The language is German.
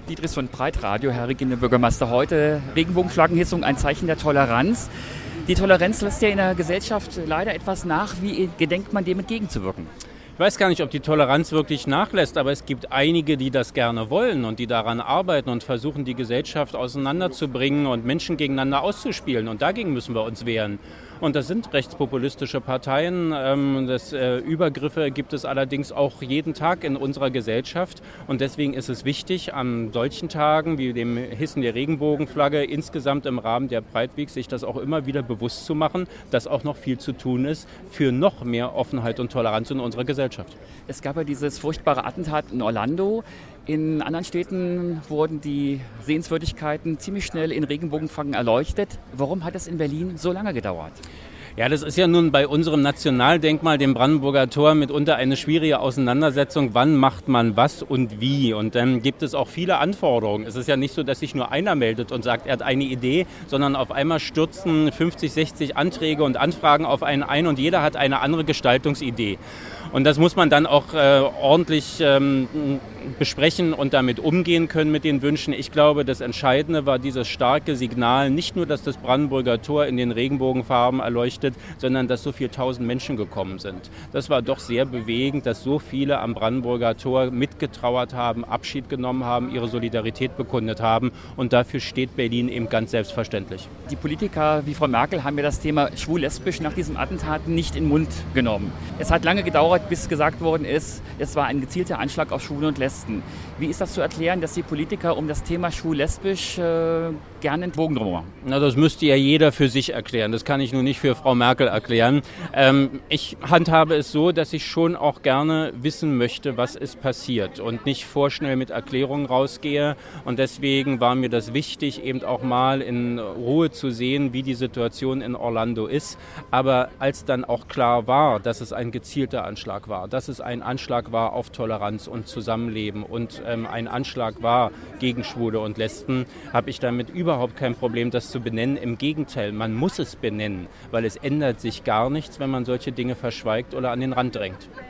Dietrich von Breitradio, Herr Regierender Bürgermeister. Heute Regenbogenflaggenhissung, ein Zeichen der Toleranz. Die Toleranz lässt ja in der Gesellschaft leider etwas nach. Wie gedenkt man dem entgegenzuwirken? Ich weiß gar nicht, ob die Toleranz wirklich nachlässt, aber es gibt einige, die das gerne wollen und die daran arbeiten und versuchen, die Gesellschaft auseinanderzubringen und Menschen gegeneinander auszuspielen. Und dagegen müssen wir uns wehren. Und das sind rechtspopulistische Parteien. Übergriffe gibt es allerdings auch jeden Tag in unserer Gesellschaft. Und deswegen ist es wichtig, an solchen Tagen wie dem Hissen der Regenbogenflagge insgesamt im Rahmen der Pride Week sich das auch immer wieder bewusst zu machen, dass auch noch viel zu tun ist für noch mehr Offenheit und Toleranz in unserer Gesellschaft. Es gab ja dieses furchtbare Attentat in Orlando. In anderen Städten wurden die Sehenswürdigkeiten ziemlich schnell in Regenbogenflaggen erleuchtet. Warum hat es in Berlin so lange gedauert? Ja, das ist ja nun bei unserem Nationaldenkmal, dem Brandenburger Tor, mitunter eine schwierige Auseinandersetzung. Wann macht man was und wie? Und dann gibt es auch viele Anforderungen. Es ist ja nicht so, dass sich nur einer meldet und sagt, er hat eine Idee, sondern auf einmal stürzen 50, 60 Anträge und Anfragen auf einen ein und jeder hat eine andere Gestaltungsidee. Und das muss man dann auch ordentlich besprechen und damit umgehen können mit den Wünschen. Ich glaube, das Entscheidende war dieses starke Signal, nicht nur, dass das Brandenburger Tor in den Regenbogenfarben erleuchtet, sondern dass so viele tausend Menschen gekommen sind. Das war doch sehr bewegend, dass so viele am Brandenburger Tor mitgetrauert haben, Abschied genommen haben, ihre Solidarität bekundet haben. Und dafür steht Berlin eben ganz selbstverständlich. Die Politiker wie Frau Merkel haben ja das Thema schwul-lesbisch nach diesem Attentat nicht in den Mund genommen. Es hat lange gedauert, bis gesagt worden ist, es war ein gezielter Anschlag auf Schwule und Lesben. Wie ist das zu erklären, dass die Politiker um das Thema schwul-lesbisch gerne einen Bogen drum machen? Na, das müsste ja jeder für sich erklären. Das kann ich nur nicht für Frau Merkel erklären. Ich handhabe es so, dass ich schon auch gerne wissen möchte, was ist passiert und nicht vorschnell mit Erklärungen rausgehe. Und deswegen war mir das wichtig, eben auch mal in Ruhe zu sehen, wie die Situation in Orlando ist. Aber als dann auch klar war, dass es ein gezielter Anschlag war, dass es ein Anschlag war auf Toleranz und Zusammenleben und ein Anschlag war gegen Schwule und Lesben, habe ich damit überhaupt kein Problem, das zu benennen. Im Gegenteil, man muss es benennen, weil es ändert sich gar nichts, wenn man solche Dinge verschweigt oder an den Rand drängt.